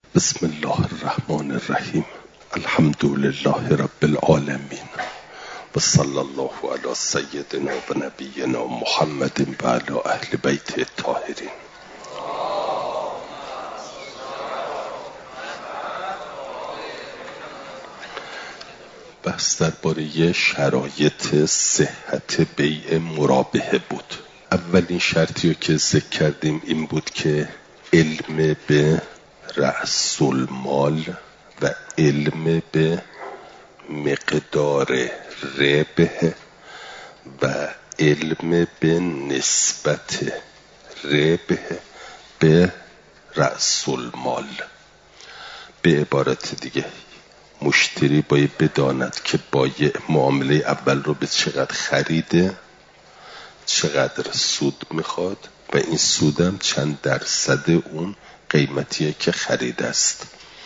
بسم الله الرحمن الرحیم. الحمد لله رب العالمین و صلی الله علی سیدنا و نبینا محمد و علی اهل بیت الطاهرین. بحث درباره شرایط صحت بیع مرابحه بود. اولین شرطی رو که ذکر کردیم این بود که علم به رأس المال و علم به مقدار ربح و علم به نسبت ربح به رأس المال. به عبارت دیگه مشتری باید بداند که بایع معامله اول رو به چقدر خریده، چقدر سود میخواد و این سودم چند درصد اون قیمتیه که خرید است.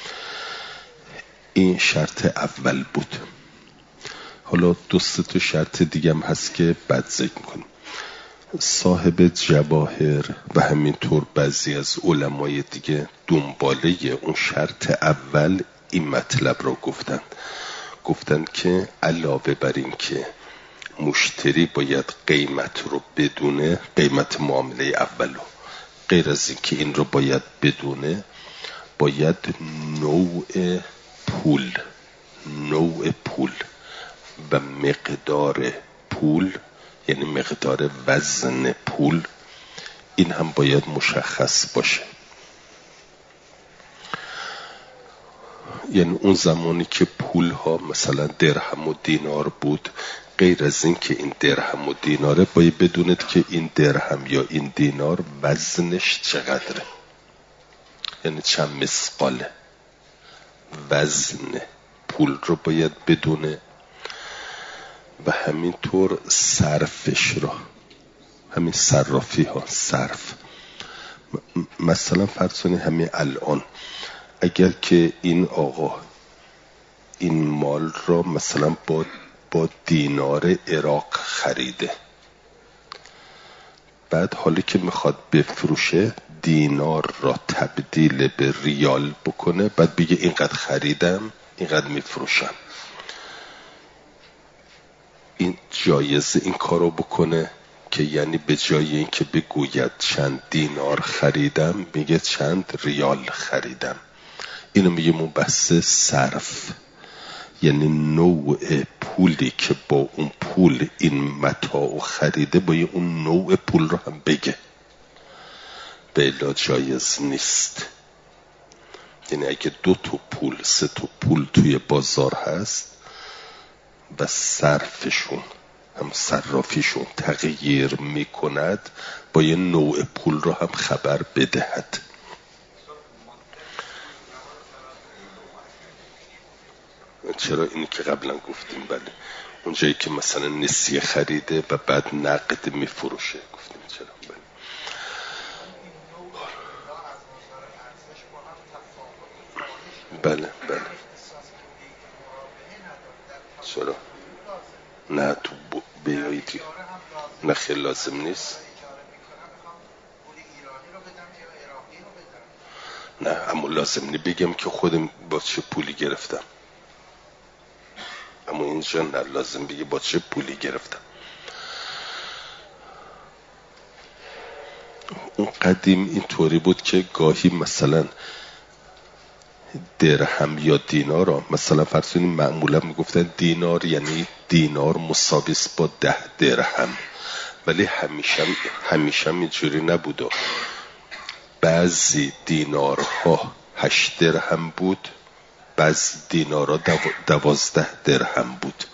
این شرط اول بود. حالا دو سه تا شرط دیگه هم هست که بعد ذکر میکنیم. صاحب جواهر و همینطور بعضی از علمای دیگه دنباله اون شرط اول این مطلب رو گفتند که علاوه بر این که مشتری باید قیمت رو بدونه، قیمت معامله اول رو، غیر از این که این رو باید بدونه، باید نوع پول و مقدار پول، یعنی مقدار وزن پول، این هم باید مشخص باشه. یعنی اون زمانی که پول ها مثلا درهم و دینار بود، غیر از این که این درهم و دیناره، باید بدونید که این درهم یا این دینار وزنش چقدره، یعنی چند مثقاله. وزن پول رو باید بدونه و همینطور صرفش رو، همین صرافی ها، صرف. مثلا فرض کنید همین الان اگر که این آقا این مال را مثلا با دینار عراق خریده، بعد حالی که میخواد بفروشه دینار را تبدیل به ریال بکنه، بعد بگه اینقدر خریدم اینقدر میفروشم. این جایزه این کارو بکنه که یعنی به جای این که بگوید چند دینار خریدم میگه چند ریال خریدم. اینو میگه بحث صرف، یعنی نوع پولی که با اون پول این متاع خریده باید اون نوع پول رو هم بگه، به الا جایز نیست. یعنی اگه 2 تا پول 3 تا پول توی بازار هست و صرفشون هم صرافیشون تغییر میکند، باید نوع پول رو هم خبر بدهد. چرا؟ اینی که قبلا گفتیم. بله، اونجایی که مثلا نسیه خریده و بعد نقد میفروشه گفتیم چرا. بله چرا؟ نه تو بیایید، نه خیلی لازم نیست. نه اما لازم نی بگم که خودم با چه پولی گرفتم، اما اینجا نه لازم بگی با چه پولی گرفتم. اون قدیم اینطوری بود که گاهی مثلا درهم یا دینار را مثلا فرض کنید معمولا میگفتن دینار یعنی دینار مساوی است با 10 درهم، ولی همیشه اینجوری نبود. بعضی دینارها 8 درهم بود، بعضی دینارها 12 درهم بود.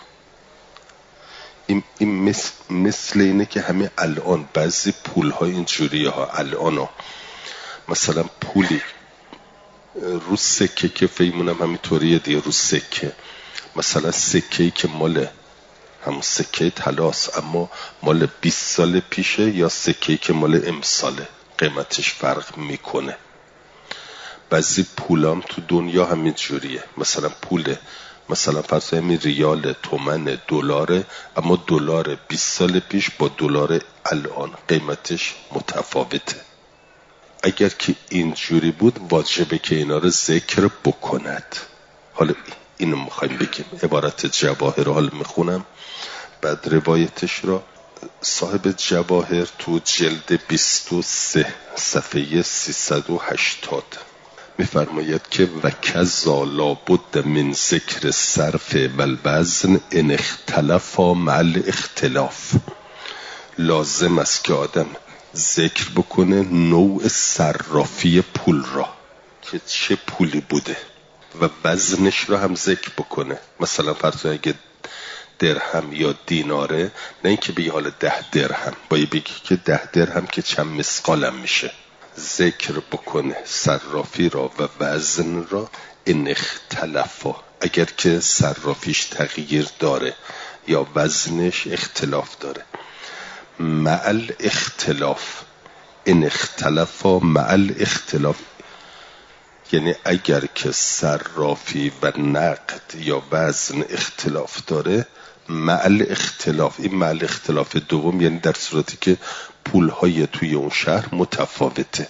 این مثل اینه که همین الان بعضی پول‌های اینجوریه ها. الان مثلا پولی رو سکه که فیمونم همینطوریه دیگه، رو سکه مثلا سکه‌ای که مال همون سکه طلاست اما مال 20 سال پیشه یا سکه‌ای که مال امساله، قیمتش فرق میکنه. بعضی پولام تو دنیا همین جوریه، مثلا پول مثلا فرض همین ریال، تومن، دلاره، اما دلار 20 سال پیش با دلار الان قیمتش متفاوته. اگر که اینجوری بود واجبه که اینا رو ذکر بکند. حالا اینو میخوایم بگیم. عبارت جواهر رو حالا میخونم بعد روایتش را. صاحب جواهر تو جلد 23 صفحه 380 میفرماید که وکذا لابد من ذکر صرف و الوزن ان اختلفا مع الاختلاف. لازم است که آدم ذکر بکنه نوع صرافی پول را که چه پولی بوده و وزنش را هم ذکر بکنه. مثلا فرض اگه درهم یا دیناره، نه اینکه بگی حالا 10 درهم، باید بگی که 10 درهم که چند مثقالم میشه. ذکر بکنه صرافی را و وزن را. ان اختلافا، اگر که صرافیش تغییر داره یا وزنش اختلاف داره. مع الاختلاف، ان اختلافا مع الاختلاف یعنی اگر که صرافی و نقد یا وزن اختلاف داره. مع الاختلاف، این مع الاختلاف دوم یعنی در صورتی که پولهای توی اون شهر متفاوته.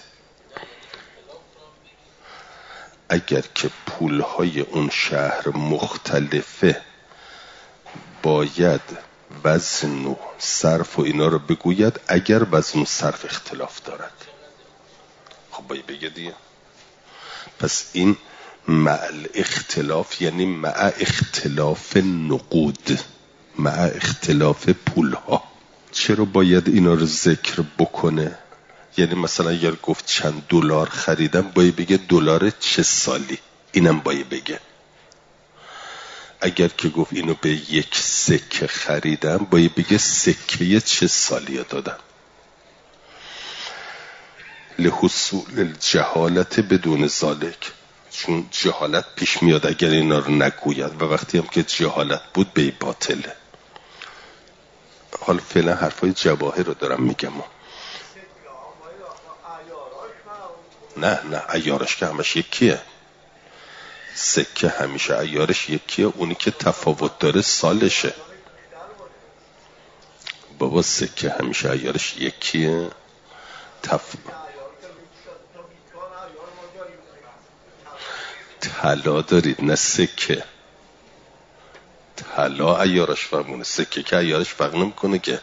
اگر که پولهای اون شهر مختلفه باید وزن و صرف و اینا رو بگوید اگر وزن و صرف اختلاف دارد. خب باید بگه دیگه. پس این مع الاختلاف یعنی مع اختلاف نقود، مع اختلاف پولها. چرا باید اینا رو ذکر بکنه؟ یعنی مثلا اگر گفت چند دلار خریدم باید بگه دلار چه سالی، اینم باید بگه. اگر که گفت اینو به 1 سکه خریدم باید بگه سکه چه سالی دادم. لحصول الجهالت بدون ذالک، چون جهالت پیش میاد اگر اینا رو نگوید و وقتی هم که جهالت بود به باطله. حالا فعلا حرفای جواهر رو دارم میگم. نه عیارش که همش یکیه. سکه همیشه عیارش یکیه، اونی که تفاوت داره سالشه. بابا سکه همیشه عیارش یکیه. طلا دارید نه سکه. طلا عیارش فرق میکنه، سکه که عیارش فرق نمیکنه که.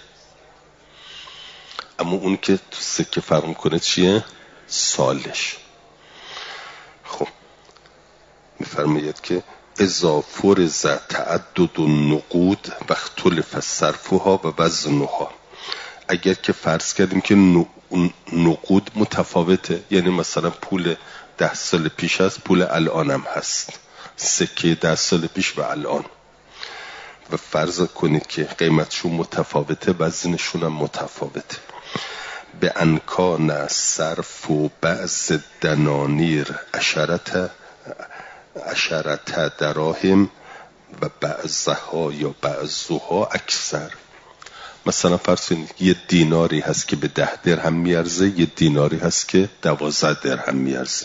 اما اون که تو سکه فرق میکنه چیه؟ سالش. خب میفرماید که اذا فرض تعدد النقود و اختلف صرفها و وزنها. اگر که فرض کردیم که نقود متفاوته، یعنی مثلا پول 10 سال پیش هست پول الان هم هست، سکه 10 سال پیش و الان، و فرض کنید که قیمتشون متفاوته وزنشون هم متفاوته. به انکان صرف و بعض دنانیر عشرت دراهم و بعضها یا بعضها اکثر. مثلا فرض کنید یه دیناری هست که به 10 درهم میارزه، یه دیناری هست که 12 درهم میارزه.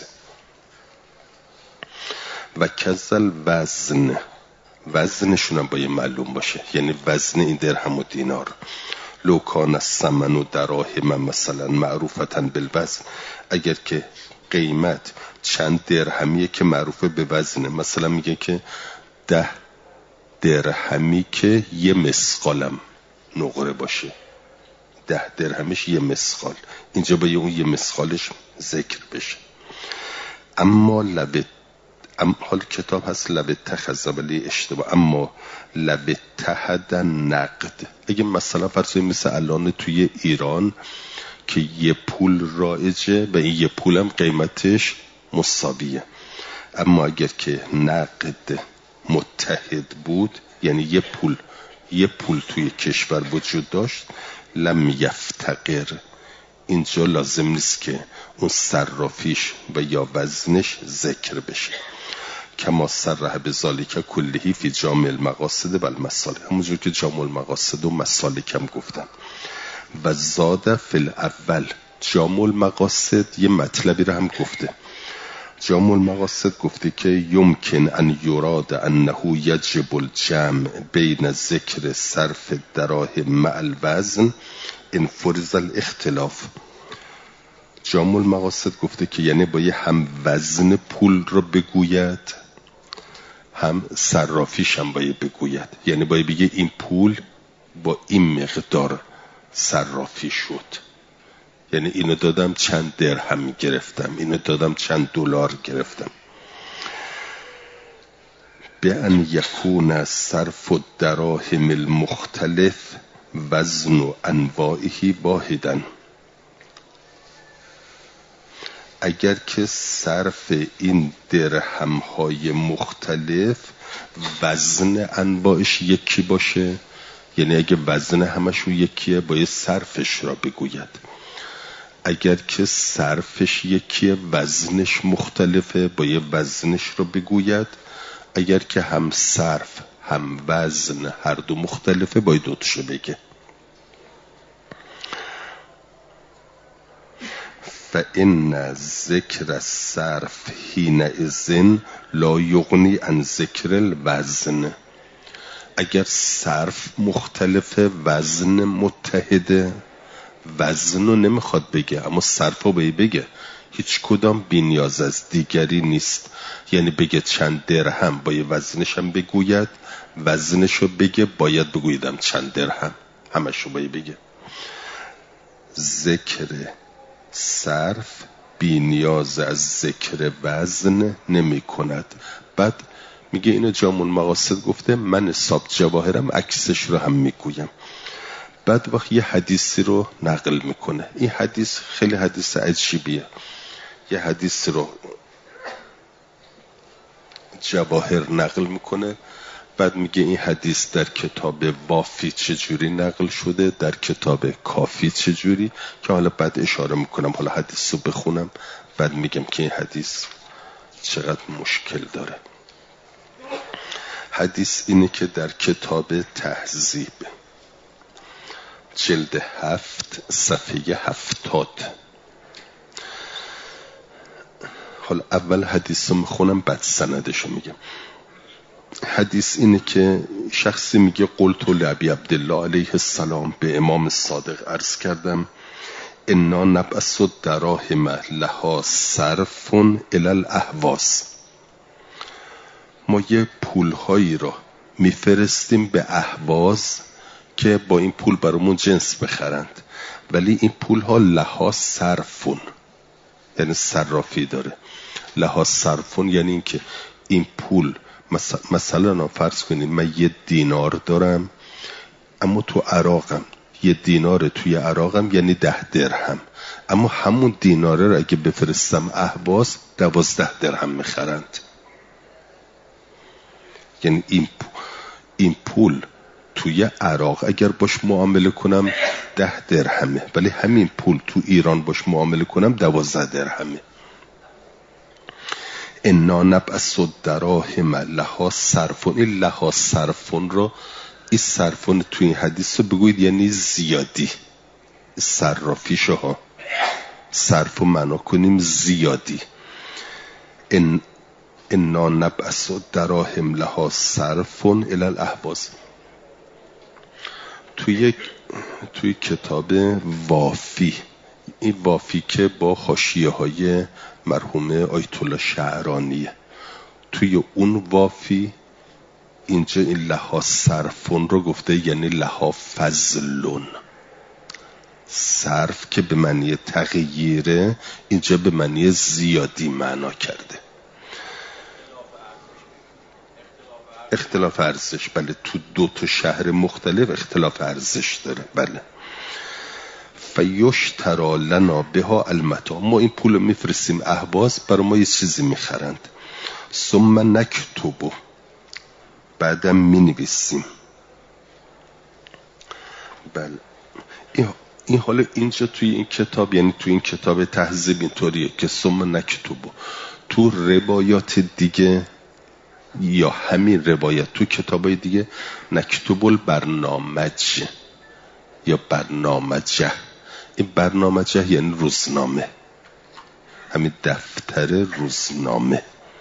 و کذل وزن، وزنشون هم باید معلوم باشه، یعنی وزن این درهم و دینار. لو کان الثمن و دراهم مثلا معروفتا بالوزن، اگر که قیمت چند درهمیه که معروفه به وزنه، مثلا میگه که 10 درهمی که یه مسقالم نقره باشه، 10 درهمش یه مسقال، اینجا باید اون یه مسقالش ذکر بشه. اما حال کتاب هست لبتخذ ولی اشتباه، اما لبتحد نقد. اگه مثلا فرض مثل الان توی ایران که یه پول رایجه و این یه پولم قیمتش مساویه، اما اگر که نقد متحد بود یعنی یه پول توی کشور وجود داشت، لم یفتقر، اینجا لازم نیست که اون صرافیش و یا وزنش ذکر بشه. کما صرح بذالک کلهی فی جامع المقاصد و المسالک، همونجور که جامع المقاصد و مسالک هم گفتن. و زاد فی الاول، جامع المقاصد یه مطلبی رو هم گفته. جامع المقاصد گفته که یمکن ان یراد انه یجب الجمع بین ذکر صرف دراهم مع الوزن ان فرض الاختلاف. جامع المقاصد گفته که یعنی باید هم وزن پول رو بگوید هم صرافیش هم باید بگوید. یعنی باید بگه این پول با این مقدار صرافی شد، یعنی اینو دادم چند درهم گرفتم، اینو دادم چند دلار گرفتم. بأن یکون صرف الدراهم المختلف وزن انواعه واحدا. اگر که صرف این درهم های مختلف وزن انواعش یکی باشه، یعنی اگه وزن همشون یکیه باید صرفش را بگوید. اگر که صرفش یکیه وزنش مختلفه باید وزنش را بگوید. اگر که هم صرف هم وزن هر دو مختلفه باید دوتشو بگه. فإن ذکر الصرف حینئذ لا یغنی عن ذکر الوزن. اگر صرف مختلفه وزن متحده، وزن رو نمیخواد بگه اما صرف رو بگه. هیچ کدام بی‌نیاز از دیگری نیست. یعنی بگه چند درهم باید وزنش هم بگوید، وزنش رو بگه باید بگویدم چند درهم، همش رو باید بگه. ذکر صرف بی‌نیاز از ذکر وزن نمی کند. بعد میگه اینو جامع المقاصد گفته، من حساب جواهرم عکسش رو هم میگویم. بعد وقت یه حدیثی رو نقل میکنه. این حدیث خیلی حدیث عجیبیه. یه حدیث رو جواهر نقل میکنه، بعد میگه این حدیث در کتاب وافی چجوری نقل شده، در کتاب کافی چجوری، که حالا بعد اشاره میکنم. حالا حدیث رو بخونم بعد میگم که این حدیث چقدر مشکل داره. حدیث اینه که در کتاب تهذیب جلد 7 صفحه 70. حالا اول حدیث رو میخونم بعد سندش رو میگم. حدیث اینه که شخصی میگه قلت لابی عبدالله علیه السلام، به امام صادق عرض کردم، انا نبعث الدراهم لها صرف الی الاهواز. ما یه پولهایی را میفرستیم به اهواز که با این پول برامون جنس بخرند، ولی این پولها لها صرفون، یعنی صرافی داره. لها صرفون یعنی این که این پول مثلا فرض کنیم من یه دینار دارم اما تو عراقم، یه دینار توی عراقم یعنی 10 درهم، اما همون دیناره رو اگه بفرستم اهواز 12 درهم میخرند. یعنی این پول توی عراق اگر باش معامله کنم 10 درهمه، ولی همین پول تو ایران باش معامله کنم 12 درهمه. انا نبعث الدراهم لها صرفون. این لها صرفون رو، این صرفون تو این حدیث رو بگوید یعنی زیادی، صرافیشو ها صرف و معنا کنیم زیادی. انا نبعث الدراهم لها صرفون الی الاهواز. توی کتاب وافی، این وافی که با حاشیه های مرحوم آیت الله شعرانیه، توی اون وافی اینجا این لها صرفون رو گفته یعنی لها فضلون. صرف که به معنی تغییره، اینجا به معنی زیادی معنا کرده. اختلاف ارزش، بله، تو 2 شهر مختلف اختلاف ارزش داره. بله. فیشتری لنا بها المتاع. ما این پول میفرستیم اهواز، برای ما یه چیزی میخرند. ثم نکتبو، بعدم مینویسیم. بله. این حالا اینجا توی این کتاب، یعنی توی این کتاب تهذیب اینطوریه که ثم نکتبو. تو روایات دیگه یا همین روایت تو کتابای دیگه نکتب البرنامج یا برنامجه. این برنامجه یعنی روزنامه، همین دفتر روزنامه.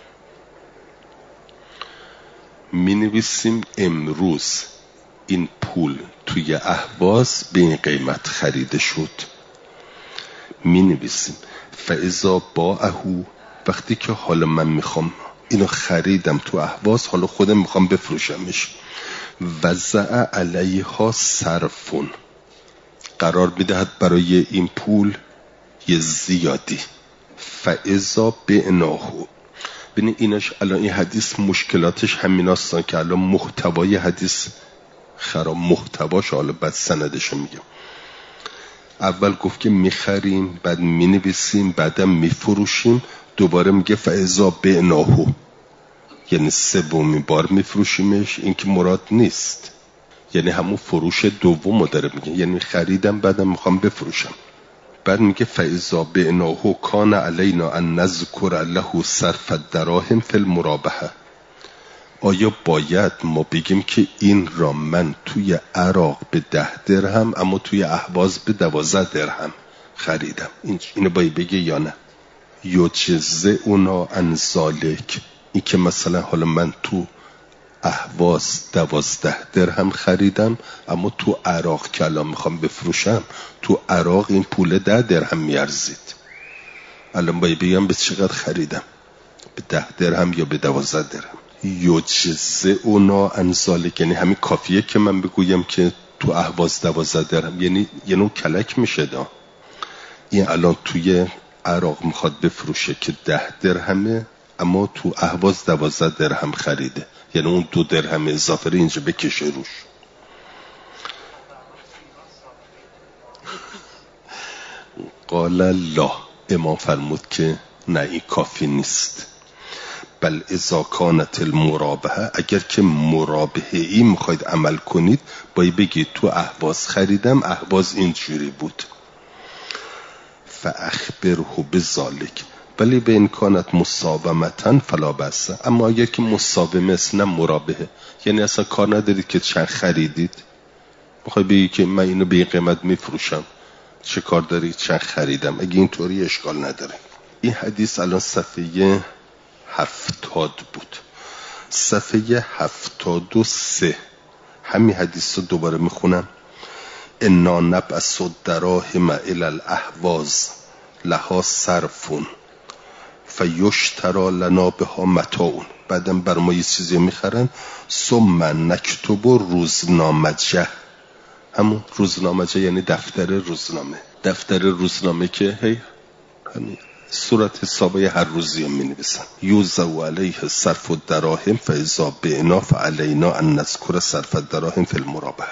می نویسیم امروز این پول توی اهواز به این قیمت خریده شد. می نویسیم فاذا باعه، وقتی که حالا من میخوام اینو خریدم تو اهواز، حالا خودم میخوام بفروشمش، وضع علیها صرفون، قرار میدهد برای این پول یه زیادی. فاذا بعناه، ببین اینش الان این حدیث مشکلاتش همین هستن که الان محتوای حدیث خراب، محتواش حالا بعد سندشو میگم. اول گفت که میخریم، بعد مینویسیم، بعدم میفروشیم، دوباره میگه فاذا بعناه، یعنی سومین بار میفروشیمش. این که مراد نیست، یعنی همون فروش دومو داره میگه، یعنی خریدم بعدم میخوام بفروشم. بعد میگه فاذا بعناه کان علینا ان نذکر له صرف الدراهم فی المرابحه. آیا باید ما بگیم که این را من توی عراق به 10 درهم اما توی اهواز به 12 درهم خریدم؟ اینو باید بگه یا نه؟ یجزئنا عن ذلک، این که مثلا حالا من تو اهواز 12 درهم خریدم اما تو عراق که الان میخوام بفروشم، تو عراق این پول 10 درهم میارزید، الان باید بگم به چقدر خریدم، به 10 درهم یا به 12 درهم. یجزئنا عن ذلک، یعنی همین کافیه که من بگویم که تو اهواز 12 درهم، یعنی کلک میشه دا. این الان توی عراق میخواد بفروشه که 10 درهمه اما تو اهواز 12 درهم خریده، یعنی اون 2 درهم اضافه رو اینجا بکشه روش. قال لا، امام فرمود که نه این کافی نیست. بل اذا کانت المرابحه، اگر که مرابحه ای میخواید عمل کنید باید بگید تو اهواز خریدم، اهواز اینجوری بود، فاخبره بذلک. ولی به این کانت مساومتن فلا بأس، اما اگر که مساومه است نه مرابحه، یعنی اصلا کار ندارید که چند خریدید، میخوای بگی که من اینو به این قیمت میفروشم، چه کار دارید چند خریدم، اگه اینطوری اشکال نداره. این حدیث الان صفحه 70 بود. صفحه 73 همین حدیث رو دوباره میخونم. انا نبعث الدراهم الی الاهواز لها صرفون فیشتری لنا بها متاع، بعدم بر ما یه چیزی میخرن، ثم نکتب روزنامجه، همون روزنامجه یعنی دفتر روزنامه، دفتر روزنامه که هی همین صورت حسابای هر روزی هم می-نویسن. یوزع علیه صرف الدراهم فاذا بعنا فعلینا ان نذکر صرف الدراهم فی المرابحه.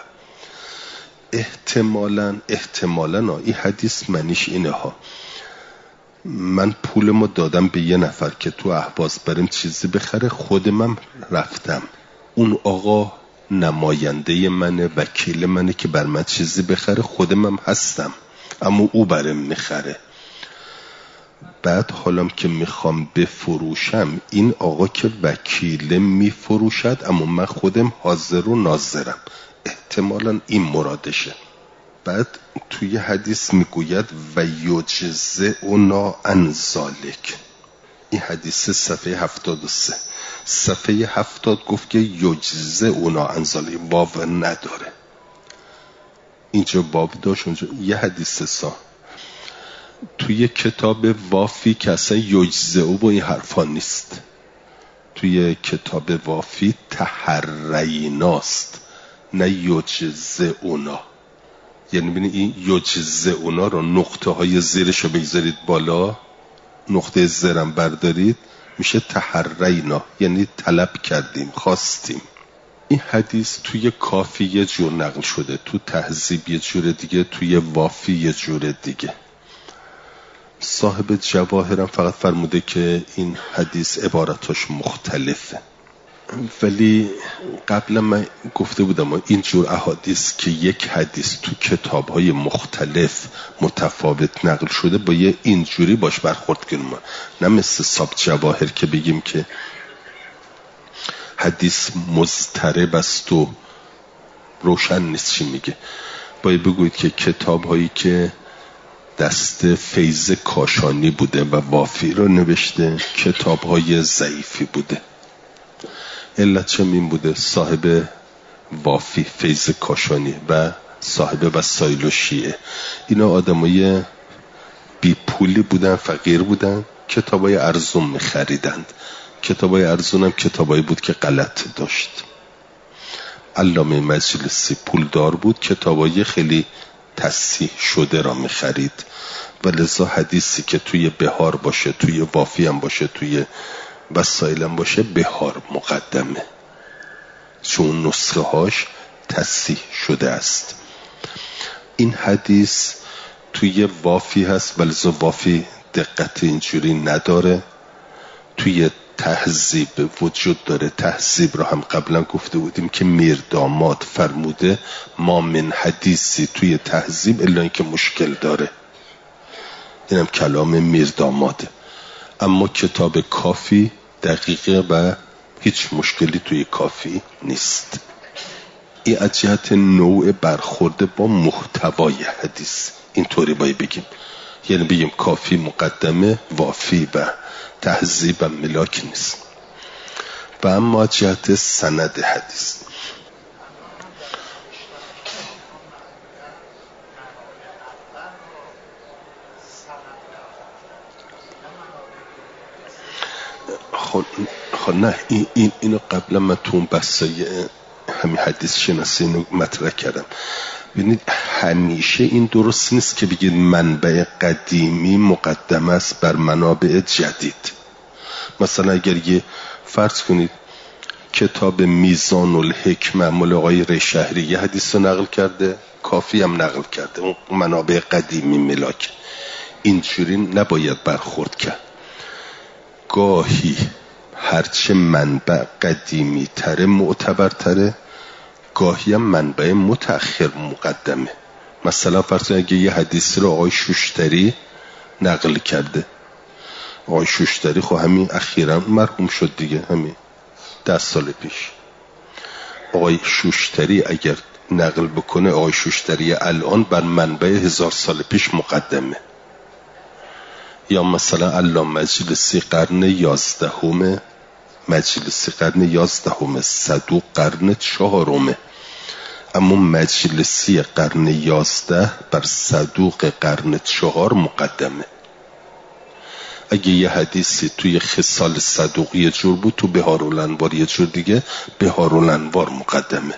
احتمالاً این حدیث معنیش اینه ها، من پولمو دادم به یه نفر که تو اهواز بریم چیزی بخره، خودمم رفتم، اون آقا نماینده منه، وکیل منه که بر من چیزی بخره، خودمم هستم اما او برم میخره. بعد حالم که میخوام بفروشم، این آقا که وکیل میفروشد اما من خودم حاضر و ناظرم. احتمالاً این مرادشه. بعد توی حدیث میگوید و یجزئنا عن ذلک. این حدیث صفحه 73. صفحه 70 گفت که یجزئنا عن ذلک، باب نداره، اینجا باب داشت، اونجا یه حدیث سا. توی کتاب وافی که اصلا یجزئو با این حرفا نیست، توی کتاب وافی تحریناست نه یجزئنا. یعنی ببینید این یجزئنا رو نقطه های زیرشو بگذارید بالا، نقطه زیرم بردارید، میشه تحرینا، یعنی طلب کردیم، خواستیم. این حدیث توی کافی یه جور نقل شده، تو تهذیب یه جور دیگه، توی وافی یه جور دیگه. صاحب جواهرم فقط فرموده که این حدیث عبارتاش مختلفه، ولی قبلا من گفته بودم این جور احادیث که یک حدیث تو کتاب‌های مختلف متفاوت نقل شده با یه اینجوری باش برخورد کنیم، نه مثل صاحب جواهر که بگیم که حدیث مضطرب است و روشن نیست چی میگه. باید بگوید که کتاب‌هایی که دست فیض کاشانی بوده و وافی رو نوشته کتاب‌های ضعیفی بوده. علت چم این بوده، صاحب وافی فیض کاشانی و صاحب وسایل و شیعه، اینا آدمای بی پولی بودن، فقیر بودن، کتابای ارزون میخریدند. کتابای ارزون هم کتابایی بود که غلط داشت. علامه مجلسی پولدار بود، کتابای خیلی تصحیح شده را میخرید و لذا حدیثی که توی بهار باشه، توی وافی هم باشه، توی وسائل هم باشه، بهار مقدمه، چون نسخه هاش تصحیح شده است. این حدیث توی وافی هست ولی وافی دقت اینجوری نداره. توی تهذیب وجود داره. تهذیب رو هم قبلا گفته بودیم که میرداماد فرموده ما من حدیثی توی تهذیب الا اینکه مشکل داره. اینم کلام میرداماده. اما کتاب کافی دقیقه و هیچ مشکلی توی کافی نیست. این از جهت نوع برخورد با محتوای حدیث اینطوری باید بگیم. یعنی بگیم کافی مقدمه، وافی و تهذیب و ملاک نیست. و اما جهت سند حدیث خب نه اینو قبلا من تو اون بحثای همین حدیث شناسی اینو مطرح کردم. ببینید همیشه این درست نیست که بگید منبع قدیمی مقدم است بر منابع جدید. مثلا اگر یه فرض کنید کتاب میزان الحکمه مال آقای ریشهری یه حدیث رو نقل کرده، کافی هم نقل کرده، اون منابع قدیمی ملاک. اینجوری نباید برخورد کرد. گاهی هرچه منبع قدیمی تره معتبرتره، گاهی هم منبع متأخر مقدمه. مثلا فرض کنید اگه یه حدیث رو آقای شوشتری نقل کرده، آقای شوشتری خب همین اخیراً مرحوم شد دیگه، همین 10 سال پیش. آقای شوشتری اگر نقل بکنه، آقای شوشتری الان بر منبع 1000 سال پیش مقدمه. یا مثلا علامه مجلسی قرن 11، مجلسی قرن 11، صدوق قرن 4، اما مجلسی قرن 11 بر صدوق قرن 4 مقدمه. اگه یه حدیثی توی خصال صدوق یه جور بود، تو بهارالانوار یه جور دیگه، بهارالانوار مقدمه.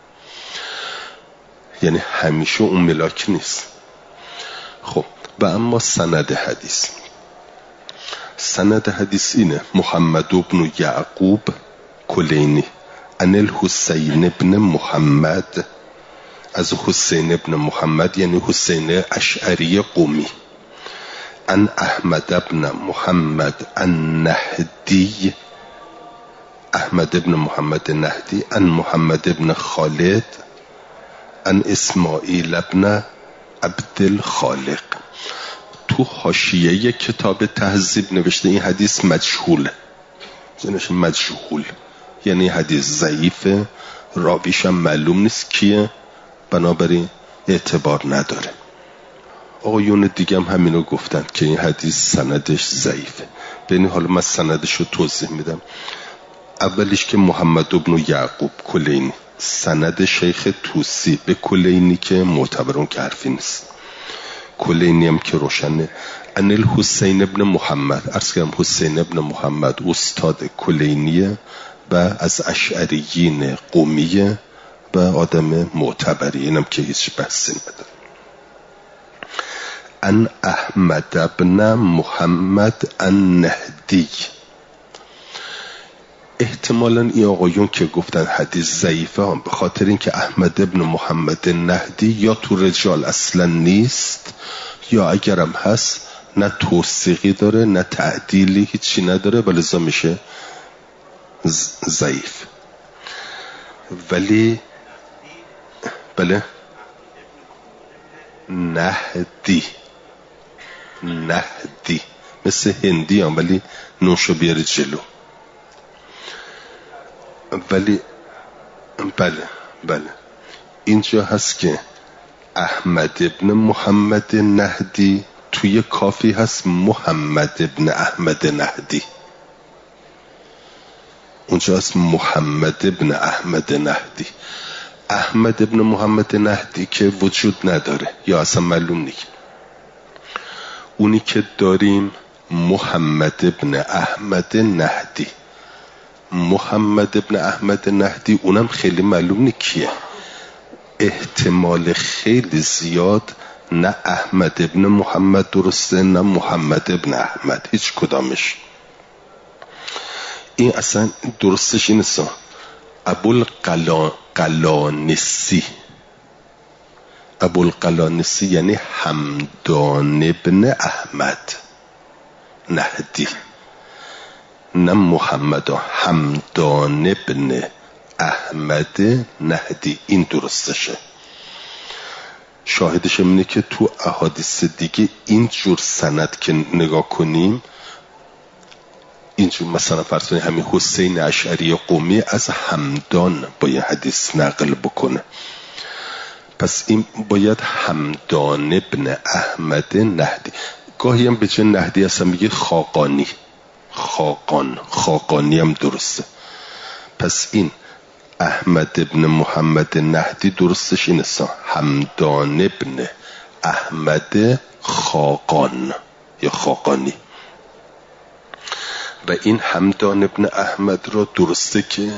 یعنی همیشه اون ملاک نیست. خب و اما سند حدیث. سند حدیث اینه: محمد بن یعقوب کلینی عن الحسین ابن محمد، از حسین ابن محمد یعنی حسین اشعری قمی، عن احمد ابن محمد النهدی، احمد ابن محمد نهدی، عن محمد ابن خالد، عن اسماعیل ابن عبدالخالق. تو حاشیه کتاب تهذیب نوشته این حدیث مجهوله. مجهول یعنی حدیث ضعیفه، راویش هم معلوم نیست کیه، بنابراین اعتبار نداره. آقایون دیگه هم همینو گفتن که این حدیث سندش ضعیفه. ببین حالا من سندش رو توضیح میدم. اولیش که محمد ابن یعقوب کلینی، سند شیخ توسی به کلینی که معتبرون که حرفی نیست. کلینی هم که روشنه. عن الحسین ابن محمد، عرض کردم حسین ابن محمد استاد کلینیه و از اشعریین قومیه و آدم معتبری، اینم که هیچ بحثی نداره. عن احمد ابن محمد النهدی. احتمالاً این آقایون که گفتن حدیث ضعیفه هم به خاطر اینکه احمد ابن محمد النهدی یا تو رجال اصلا نیست، یا اگرم هست نه توثیقی داره نه تعدیلی، هیچی نداره، ولذا میشه ضعیف. ولی بله نهدی مثل هندی هم، ولی نوشو بیاری جلو. ولی بله اینجا هست که احمد ابن محمد نهدی، توی کافی هست محمد ابن احمد نهدی، اونجا هست محمد ابن احمد نهدی. احمد ابن محمد نهدی که وجود نداره یا اصلا معلوم نیست. اونی که داریم محمد ابن احمد نهدی. محمد ابن احمد نهدی اونم خیلی معلوم نی کیه، احتمال خیلی زیاد نه احمد ابن محمد درسته نه محمد ابن احمد، هیچ کدامش. این اصلا درستش این است. ابوالقلانسی، ابوالقلانسی یعنی همدان ابن احمد نهدی، نه محمد، همدان ابن احمد نهدی، این درستشه. شاهدش اینه که تو احادیث دیگه اینجور سند که نگاه کنیم، اینجور مثلا فرض کنید همین حسین اشعری قمی از همدان با یه حدیث نقل بکنه، پس این باید همدان ابن احمد نهدی. گاهی هم به جای نهدی اصلا میگه خاقانی، خاقانی هم درسته. پس این احمد ابن محمد نهدی درستش اینه، همدان ابن احمد خاقان یا خاقانی. و این همدان ابن احمد را درسته که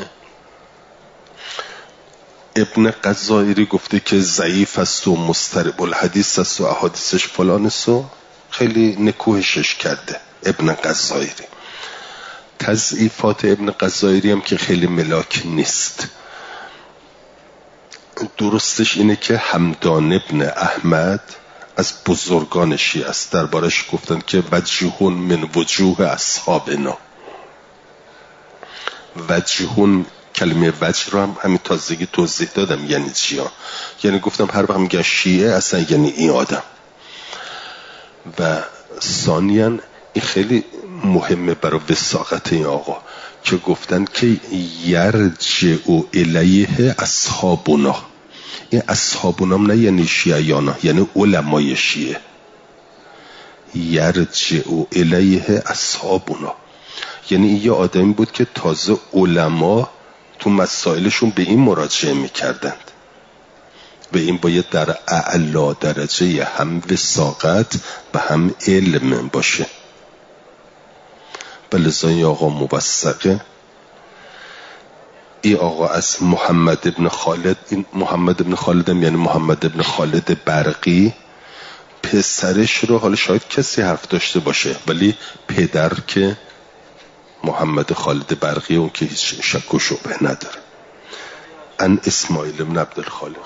ابن قزائری گفته که ضعیف است و مضطرب الحدیث است و احادیثش فلان است و خیلی نکوهشش کرده ابن قزائری. تضعیفات ابن قزائری هم که خیلی ملاک نیست. درستش اینه که همدان ابن احمد از بزرگان شیعه است. دربارش گفتن که وجهون من وجوه اصحابنا. وجهون، کلمه وجه رو هم همین تازگی توضیح دادم یعنی چیا. یعنی گفتم هر وقت میگن شیعه اصلا یعنی این آدم. و ثانیاً این خیلی مهمه برای وثاقت این آقا که گفتن که یرجع الیه اصحابنا. این اصحابنا نه یعنی شیعیانا، یعنی علمای شیعه. یرجع الیه اصحابنا یعنی این یه آدمی بود که تازه علما تو مسائلشون به این مراجعه میکردند و این باید در اعلی درجه هم وثاقت و هم علم باشه. بلذا این آقا موثقه. این آقا از محمد ابن خالد، این محمد ابن خالد هم یعنی محمد ابن خالد برقی، پسرش رو حالا شاید کسی حرف داشته باشه ولی پدر که محمد خالد برقی اون که هیچ شک و شبهه نداره. ان اسماعیل ابن عبدالخالق.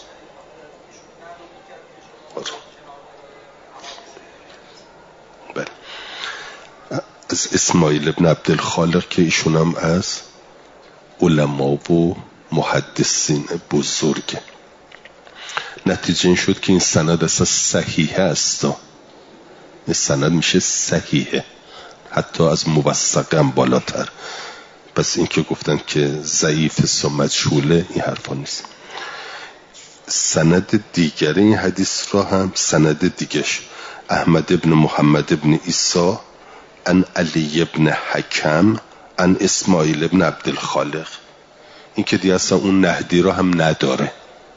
بله، از اسماعیل ابن عبدالخالق که ایشون هم از علما و محدثین بزرگه. نتیجه این شد که این سند اصلا صحیحه است. این سند میشه صحیحه، حتی از موثقه هم بالاتر. پس این که گفتن که ضعیف و مجهوله این حرفا نیست. سند دیگر این حدیث را هم سند دیگش احمد ابن محمد ابن عیسی ان علی ابن حکم ان اسماعیل ابن عبدالخالق. این که دیگه اصلا اون نهدی را هم نداره.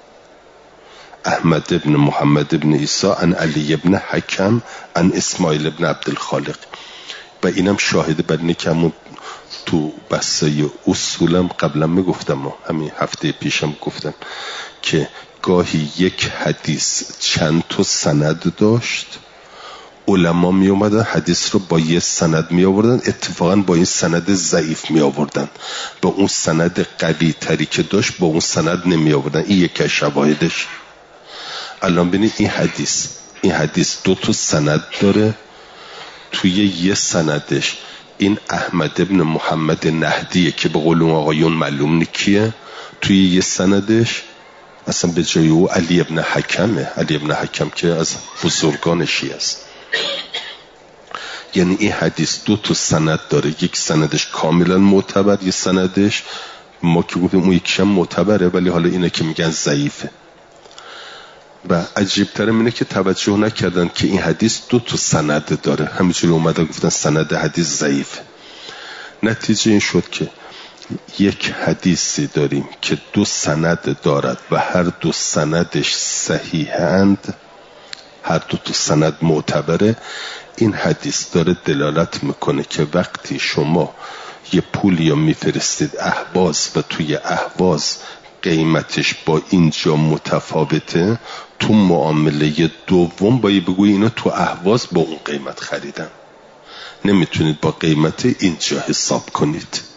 احمد ابن محمد ابن عیسی ان علی ابن حکم ان اسماعیل ابن عبدالخالق. و اینم شاهد بر اینه که همون تو بحثای اصولم قبلا میگفتم، همین هفته پیشم گفتم که گاهی یک حدیث چند تا سند داشت، علما می اومدن حدیث رو با یه سند می آوردن، اتفاقا با این سند ضعیف می آوردن، با اون سند قوی تری که داشت با اون سند نمی آوردن. این یکی از شواهدش. الان ببینید این حدیث دو تا سند داره. توی یه سندش این احمد ابن محمد نهدیه که به قول اون آقایون معلوم نیکیه. توی یه سندش اصلا به جای او علی ابن حکمه. علی ابن حکم که از بزرگان شیعه است. یعنی این حدیث دو تا سند داره. یک سندش کاملا معتبر، یه سندش ما که گفتیم اون یکیش هم معتبره ولی حالا اینه که میگن ضعیفه. و عجیب‌تر اینه که توجه نکردن که این حدیث دو تا سند داره. همینجوری اومدن گفتن سند حدیث ضعیفه. نتیجه این شد که یک حدیثی داریم که دو سند دارد و هر دو سندش صحیحند، هر دو تا سند معتبره. این حدیث داره دلالت میکنه که وقتی شما یه پولی رو میفرستید اهواز و توی اهواز قیمتش با اینجا متفاوته، تو معامله دوم باید بگوی اینا تو اهواز با اون قیمت خریدن، نمیتونید با قیمت اینجا حساب کنید.